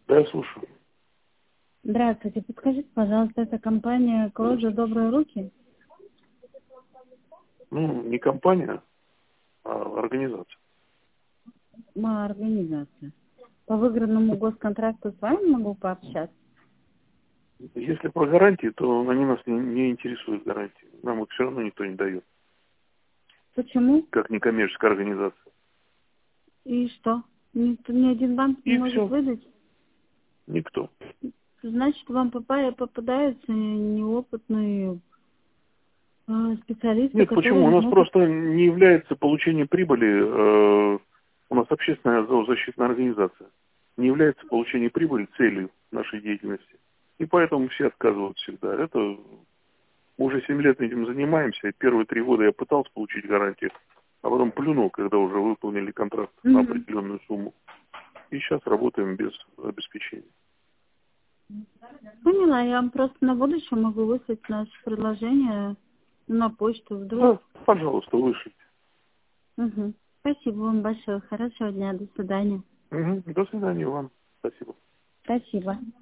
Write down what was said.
Да, я слушаю. Здравствуйте, подскажите, пожалуйста, это компания «Кложа Добрые руки»? Ну, не компания, а организация. Организация. По выигранному госконтракту с вами могу пообщаться? Если про гарантии, то они нас не интересуют гарантии. Нам их все равно никто не дает, Почему? как некоммерческая организация. И что? Ни один банк не И может все. выдать? Никто. Значит, вам попадаются неопытные специалисты, Нет, которые почему? У не нас могут... просто не является получение прибыли, у нас общественная зоозащитная организация, не является получение прибыли целью нашей деятельности. И поэтому все отказывают всегда. Это мы уже 7 лет этим занимаемся, и первые 3 года я пытался получить гарантию, а потом плюнул, когда уже выполнили контракт на Мгм. определенную сумму. И сейчас работаем без обеспечения. Поняла, я вам просто на будущее могу выслать наше предложение на почту вдруг. Да, пожалуйста, вышлите. Мгм. Спасибо вам большое. Хорошего дня. До свидания. До свидания вам. Спасибо. Спасибо.